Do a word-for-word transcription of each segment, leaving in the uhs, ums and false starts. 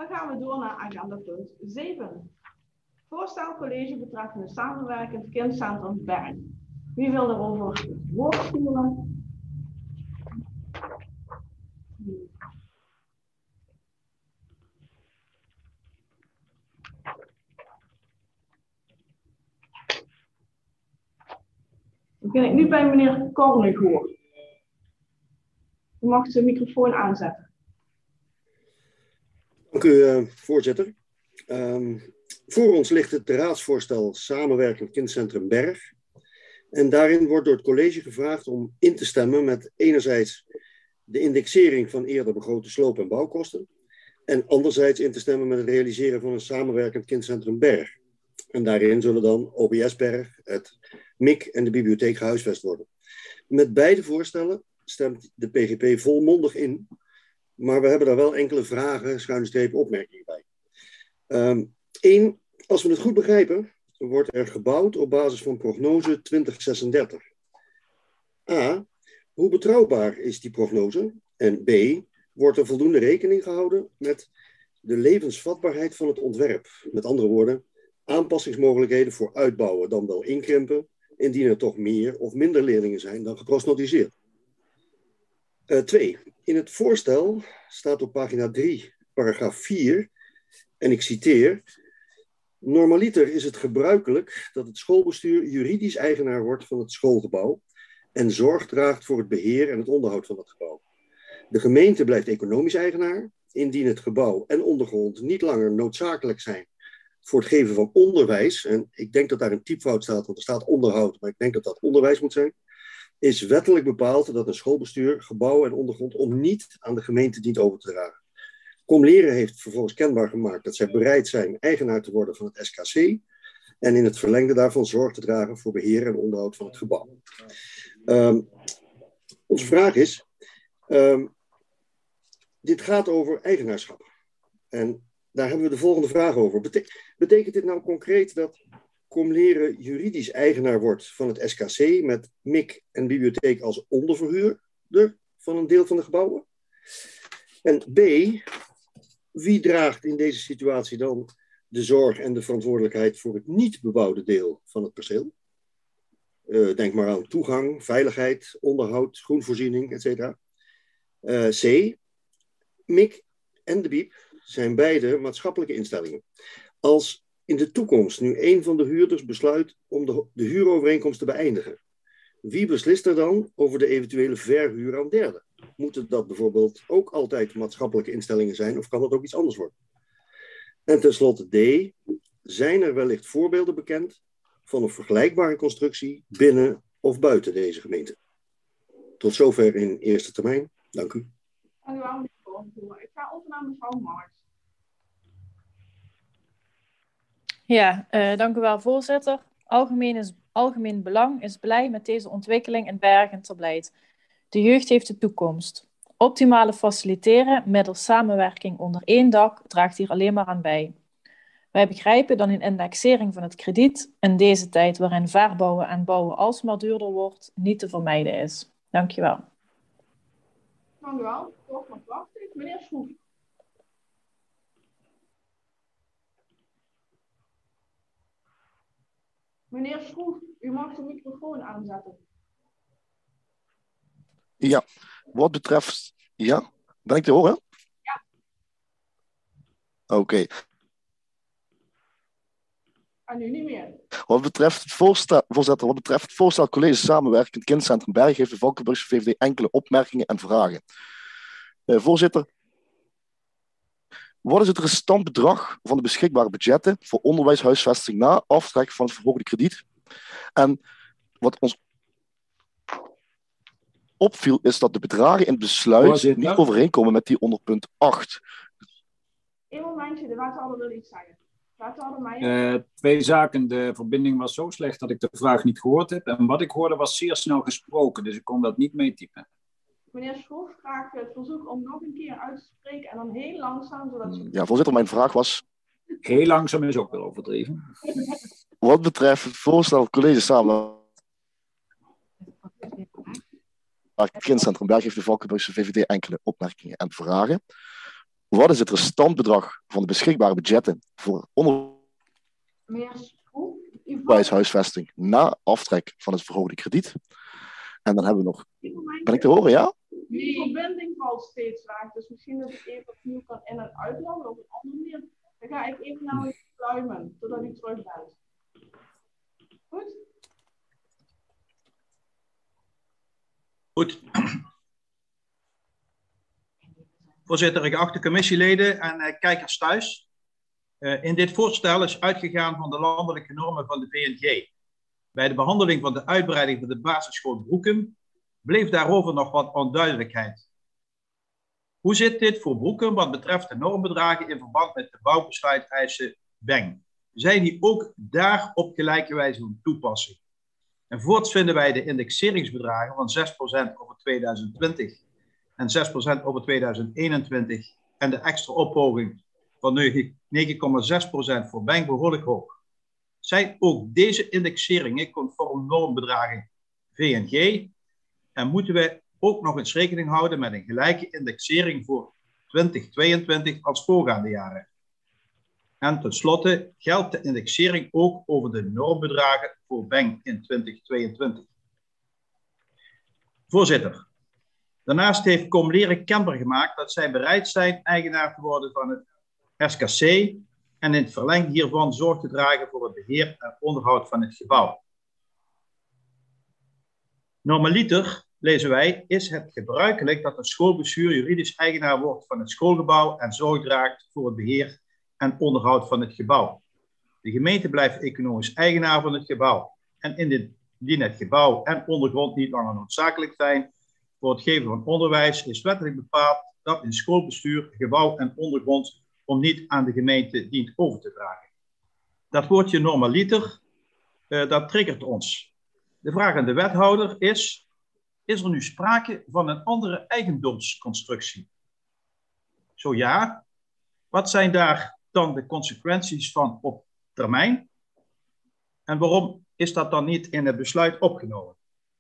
Dan gaan we door naar agenda punt zeven. Voorstel college betreffende samenwerkend kindcentrum Berg. Wie wil erover het woord voeren? Dan begin ik nu bij meneer Kornegoor. U mag zijn microfoon aanzetten. Dank u, uh, voorzitter. Um, voor ons ligt het raadsvoorstel Samenwerkend Kindcentrum Berg. En daarin wordt door het college gevraagd om in te stemmen met enerzijds de indexering van eerder begrote sloop- en bouwkosten. En anderzijds in te stemmen met het realiseren van een Samenwerkend Kindcentrum Berg. En daarin zullen dan O B S Berg, het M I C en de bibliotheek gehuisvest worden. Met beide voorstellen stemt de P G P volmondig in. Maar we hebben daar wel enkele vragen, schuine streep, opmerkingen bij. Um, Eén, als we het goed begrijpen, wordt er gebouwd op basis van prognose twintig zesendertig. A, hoe betrouwbaar is die prognose? En B, wordt er voldoende rekening gehouden met de levensvatbaarheid van het ontwerp? Met andere woorden, aanpassingsmogelijkheden voor uitbouwen dan wel inkrimpen, indien er toch meer of minder leerlingen zijn dan geprognosticeerd. Uh, twee, in het voorstel staat op pagina drie, paragraaf vier, en ik citeer: normaliter is het gebruikelijk dat het schoolbestuur juridisch eigenaar wordt van het schoolgebouw en zorg draagt voor het beheer en het onderhoud van dat gebouw. De gemeente blijft economisch eigenaar, indien het gebouw en ondergrond niet langer noodzakelijk zijn voor het geven van onderwijs, en ik denk dat daar een typfout staat, want er staat onderhoud, maar ik denk dat dat onderwijs moet zijn, is wettelijk bepaald dat een schoolbestuur gebouw en ondergrond om niet aan de gemeente dient over te dragen. Comleren heeft vervolgens kenbaar gemaakt dat zij bereid zijn eigenaar te worden van het S K C en in het verlengde daarvan zorg te dragen voor beheer en onderhoud van het gebouw. Um, onze vraag is, um, dit gaat over eigenaarschap. En daar hebben we de volgende vraag over. Bete- betekent dit nou concreet dat Comleren juridisch eigenaar wordt van het S K C met M I C en bibliotheek als onderverhuurder van een deel van de gebouwen? En B, wie draagt in deze situatie dan de zorg en de verantwoordelijkheid voor het niet bebouwde deel van het perceel? Uh, denk maar aan toegang, veiligheid, onderhoud, groenvoorziening, et cetera. Uh, C, M I C en de B I B zijn beide maatschappelijke instellingen. Als in de toekomst nu een van de huurders besluit om de, de huurovereenkomst te beëindigen, wie beslist er dan over de eventuele verhuur aan derden? Moeten dat bijvoorbeeld ook altijd maatschappelijke instellingen zijn of kan dat ook iets anders worden? En tenslotte D, zijn er wellicht voorbeelden bekend van een vergelijkbare constructie binnen of buiten deze gemeente? Tot zover in eerste termijn. Dank u. Dank u wel, meneer Kornvoer. Ik ga over naar mevrouw Marks. Ja, uh, dank u wel, voorzitter. Algemeen, is, algemeen Belang is blij met deze ontwikkeling in Bergen ter Blijt. De jeugd heeft de toekomst. Optimale faciliteren middels samenwerking onder één dak draagt hier alleen maar aan bij. Wij begrijpen dat een indexering van het krediet in deze tijd waarin verbouwen en bouwen alsmaar duurder wordt, niet te vermijden is. Dank je wel. Dank u wel. Toch nog wachten. Meneer Schroef. Meneer Schroef, u mag de microfoon aanzetten. Ja, wat betreft... Ja, ben ik te horen? Ja. Oké. Okay. En nu niet meer. Wat betreft het voorstel, voorzitter, wat betreft het voorstel college samenwerkend kindcentrum Berg heeft de Valkenburgse V V D enkele opmerkingen en vragen. Uh, voorzitter, wat is het restant bedrag van de beschikbare budgetten voor onderwijshuisvesting na aftrek van het verhoogde krediet? En wat ons opviel is dat de bedragen in het besluit voorzitter niet overeenkomen met die onder punt acht. Eén momentje, de wethouder wil iets zeggen. Uh, twee zaken. De verbinding was zo slecht dat ik de vraag niet gehoord heb. En wat ik hoorde was zeer snel gesproken, dus ik kon dat niet meetypen. Meneer Schroef, graag het verzoek om nog een keer uit te spreken en dan heel langzaam. Zodat ze... Ja, voorzitter, mijn vraag was... Heel langzaam is ook wel overdreven. Wat betreft het voorstel college samen... Het kindcentrum Berg heeft de Valkenburgse V V D enkele opmerkingen en vragen. Wat is het restantbedrag van de beschikbare budgetten voor onderwijshuisvesting na aftrek van het verhoogde krediet? En dan hebben we nog... Ben ik te horen, ja? Die verbinding valt steeds weg, dus misschien dat ik even opnieuw kan in- en uitloggen op een andere manier. Dan ga ik even naar u pluimen, totdat u terug bent. Goed? Goed. Voorzitter, geachte commissieleden en uh, kijkers thuis. Uh, in dit voorstel is uitgegaan van de landelijke normen van de V N G. Bij de behandeling van de uitbreiding van de basisschool Broekum bleef daarover nog wat onduidelijkheid. Hoe zit dit voor Broekum wat betreft de normbedragen in verband met de bouwbesluiteisen B E N? Zijn die ook daar op gelijke wijze van toepassing? En voorts vinden wij de indexeringsbedragen van zes procent over tweeduizend twintig en zes procent over tweeduizend eenentwintig en de extra ophoging van negen komma zes procent voor B E N behoorlijk hoog. Zijn ook deze indexeringen conform normbedragen V N G en moeten we ook nog eens rekening houden met een gelijke indexering voor twintig tweeëntwintig als voorgaande jaren? En tenslotte geldt de indexering ook over de normbedragen voor B E N in twintig tweeëntwintig. Voorzitter, daarnaast heeft Comleren kenbaar gemaakt dat zij bereid zijn eigenaar te worden van het S K C en in het verlengde hiervan zorg te dragen voor het beheer en onderhoud van het gebouw. Normaliter, lezen wij, is het gebruikelijk dat het schoolbestuur juridisch eigenaar wordt van het schoolgebouw en zorg draagt voor het beheer en onderhoud van het gebouw. De gemeente blijft economisch eigenaar van het gebouw. En indien het gebouw en ondergrond niet langer noodzakelijk zijn voor het geven van onderwijs, is wettelijk bepaald dat een schoolbestuur gebouw en ondergrond om niet aan de gemeente dient over te dragen. Dat woordje normaliter, uh, dat triggert ons. De vraag aan de wethouder is, is er nu sprake van een andere eigendomsconstructie? Zo ja, wat zijn daar dan de consequenties van op termijn? En waarom is dat dan niet in het besluit opgenomen?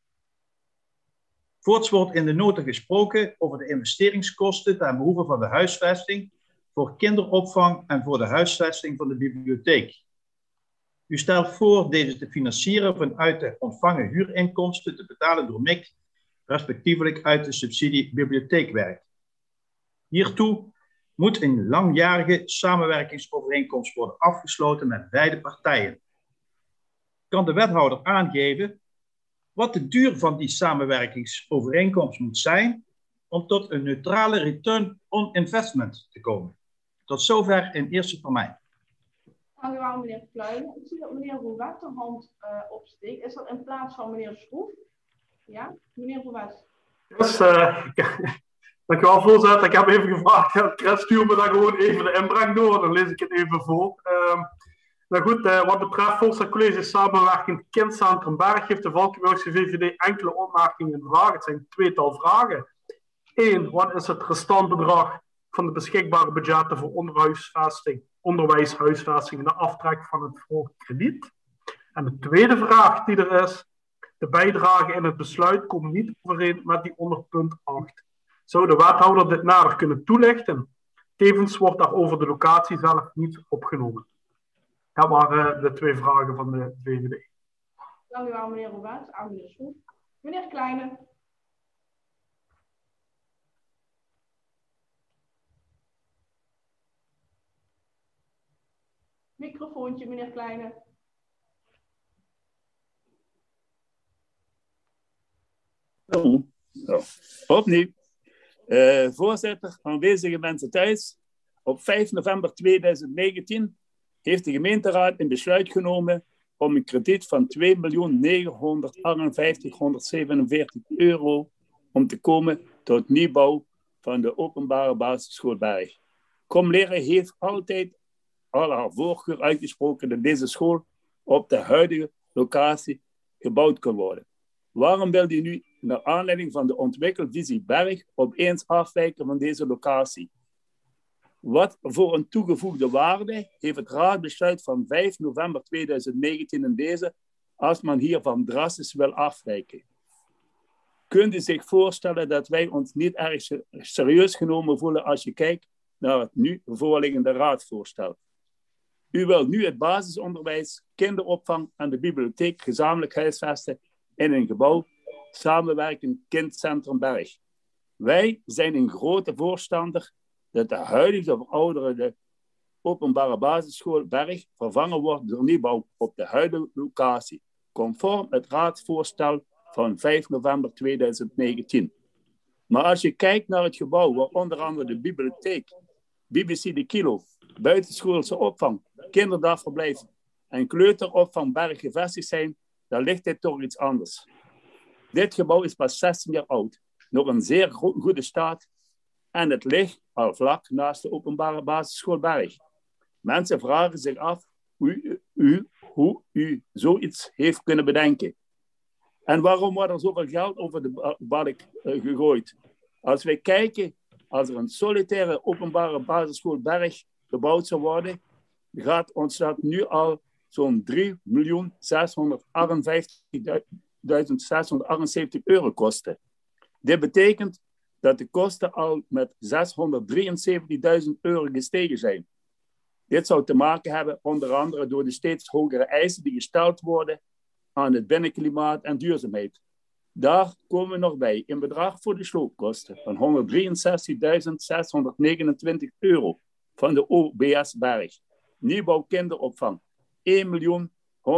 Voorts wordt in de nota gesproken over de investeringskosten ten behoeve van de huisvesting voor kinderopvang en voor de huisvesting van de bibliotheek. U stelt voor deze te financieren vanuit de ontvangen huurinkomsten te betalen door M I C, respectievelijk uit de subsidie bibliotheekwerk. Hiertoe moet een langjarige samenwerkingsovereenkomst worden afgesloten met beide partijen. Kan de wethouder aangeven wat de duur van die samenwerkingsovereenkomst moet zijn om tot een neutrale return on investment te komen? Tot zover in eerste termijn. Dank u wel, meneer Pluimen. Ik zie dat meneer Rouet de hand uh, opsteekt. Is dat in plaats van meneer Schroef? Ja, meneer Rouet. Yes, uh, dank u wel, voorzitter. Ik heb even gevraagd. Chris, stuur me dan gewoon even de inbreng door. Dan lees ik het even voor. Uh, nou goed, uh, wat betreft Voorstel College Samenwerkend Kindcentrum Berg heeft de Valkenburgse V V D enkele opmerkingen en vragen. Het zijn een tweetal vragen. Eén, wat is het restantbedrag van de beschikbare budgetten voor onderhuisvesting, onderwijshuisvesting en de aftrek van het verhoogde krediet? En de tweede vraag die er is, de bijdragen in het besluit komen niet overeen met die onder punt acht. Zou de wethouder dit nader kunnen toelichten? Tevens wordt daarover de locatie zelf niet opgenomen. Dat waren de twee vragen van de V V D. Dank u wel, meneer Rouet. Aan meneer Schroef. Meneer Kleine. Microfoontje, meneer Kleine. Oh, oh. Opnieuw. Uh, voorzitter, aanwezige mensen thuis. Op vijf november tweeduizend negentien heeft de gemeenteraad een besluit genomen om een krediet van twee miljoen negenhonderdvijftighonderdzevenenveertig euro om te komen tot nieuwbouw van de openbare basisschool Berg. Comleren heeft altijd al haar voorkeur uitgesproken dat deze school op de huidige locatie gebouwd kan worden. Waarom wil u nu, naar aanleiding van de ontwikkelvisie Berg, opeens afwijken van deze locatie? Wat voor een toegevoegde waarde heeft het raadbesluit van vijf november tweeduizend negentien in deze, als men hiervan drastisch wil afwijken? Kunt u zich voorstellen dat wij ons niet erg serieus genomen voelen als je kijkt naar het nu voorliggende raadsvoorstel. U wilt nu het basisonderwijs, kinderopvang en de bibliotheek gezamenlijk huisvesten in een gebouw, samenwerkend Kindcentrum Berg. Wij zijn een grote voorstander dat de huidige verouderde openbare basisschool Berg vervangen wordt door nieuwbouw op de huidige locatie, conform het raadsvoorstel van vijf november tweeduizend negentien. Maar als je kijkt naar het gebouw waar onder andere de bibliotheek, B B C De Kilo, buitenschoolse opvang, kinderdagverblijf en kleuteropvang Berg gevestigd zijn, dan ligt dit toch iets anders. Dit gebouw is pas zestien jaar oud, nog in zeer go- goede staat en het ligt al vlak naast de openbare basisschool Berg. Mensen vragen zich af hoe u, hoe u zoiets heeft kunnen bedenken. En waarom wordt er zoveel geld over de balk uh, gegooid? Als wij kijken, als er een solitaire openbare basisschool Berg gebouwd zou worden, gaat ons dat nu al zo'n drie miljoen zeshonderdachtenvijftigduizend zeshonderdachtenzeventig euro kosten. Dit betekent dat de kosten al met zeshonderddrieënzeventigduizend euro gestegen zijn. Dit zou te maken hebben onder andere door de steeds hogere eisen die gesteld worden aan het binnenklimaat en duurzaamheid. Daar komen we nog bij een bedrag voor de sloopkosten van honderddrieënzestigduizend zeshonderdnegenentwintig euro van de O B S Berg. Nieuwbouw kinderopvang één miljoen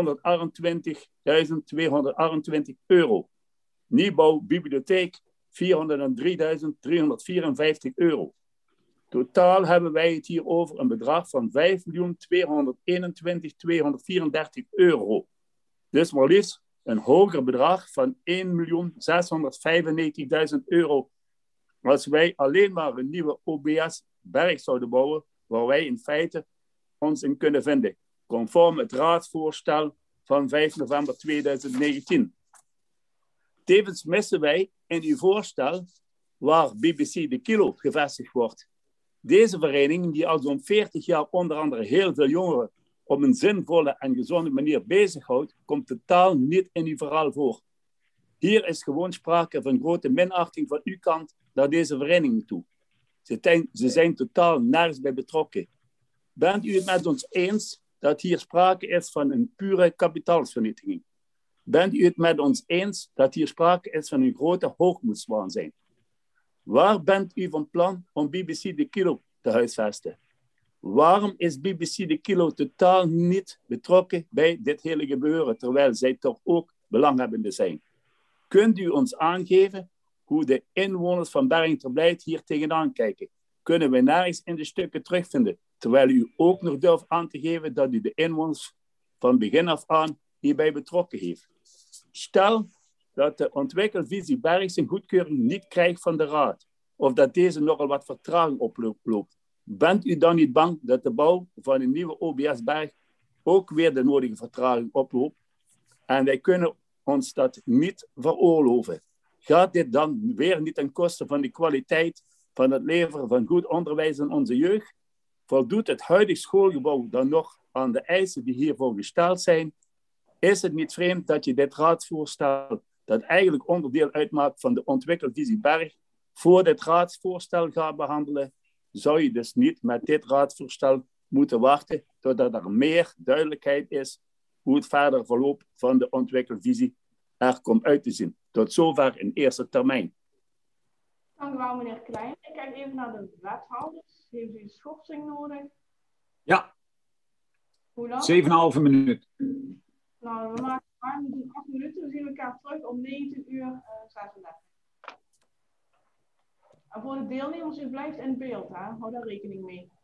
honderdachtentwintigduizend tweehonderdachtentwintig euro. Nieuwbouw bibliotheek vierhonderddrieduizend driehonderdvierenvijftig euro. Totaal hebben wij het hier over een bedrag van vijf miljoen tweehonderdeenentwintigduizend tweehonderdvierendertig euro. Dus maar liefst een hoger bedrag van één miljoen zeshonderdvijfennegentigduizend euro als wij alleen maar een nieuwe O B S Berg zouden bouwen, waar wij in feite ons in kunnen vinden, conform het raadsvoorstel van vijf november tweeduizend negentien. Tevens missen wij in uw voorstel waar B B C De Kilo gevestigd wordt. Deze vereniging, die al zo'n veertig jaar onder andere heel veel jongeren op een zinvolle en gezonde manier bezighoudt, komt totaal niet in uw verhaal voor. Hier is gewoon sprake van grote minachting van uw kant naar deze vereniging toe. Ze zijn, ze zijn totaal nergens bij betrokken. Bent u het met ons eens dat hier sprake is van een pure kapitaalsvernietiging? Bent u het met ons eens dat hier sprake is van een grote hoogmoedswaanzin? Waar bent u van plan om B B C De Kilo te huisvesten? Waarom is B B C De Kilo totaal niet betrokken bij dit hele gebeuren, terwijl zij toch ook belanghebbenden zijn? Kunt u ons aangeven hoe de inwoners van Bergen ter Blijt hier tegenaan kijken? Kunnen we nergens in de stukken terugvinden, terwijl u ook nog durft aan te geven dat u de inwoners van begin af aan hierbij betrokken heeft? Stel dat de ontwikkelvisie Berg zijn goedkeuring niet krijgt van de Raad, of dat deze nogal wat vertraging oploopt. Bent u dan niet bang dat de bouw van een nieuwe O B S Berg ook weer de nodige vertraging oploopt? En wij kunnen ons dat niet veroorloven. Gaat dit dan weer niet ten koste van de kwaliteit van het leveren van goed onderwijs aan onze jeugd? Voldoet het huidige schoolgebouw dan nog aan de eisen die hiervoor gesteld zijn? Is het niet vreemd dat je dit raadsvoorstel, dat eigenlijk onderdeel uitmaakt van de ontwikkelvisie Berg, voor dit raadsvoorstel gaat behandelen? Zou je dus niet met dit raadsvoorstel moeten wachten totdat er meer duidelijkheid is hoe het verder verloop van de ontwikkelvisie er komt uit te zien. Tot zover in eerste termijn. Dank u wel, meneer Klein. Ik kijk even naar de wethouders. Heeft u een schorsing nodig? Ja. Hoe lang? zeven komma vijf minuut. Nou, we maken ruim, we doen acht minuten. We zien elkaar terug om negentien uur zesendertig. En voor de deelnemers, u blijft in beeld, hè? Hou daar rekening mee.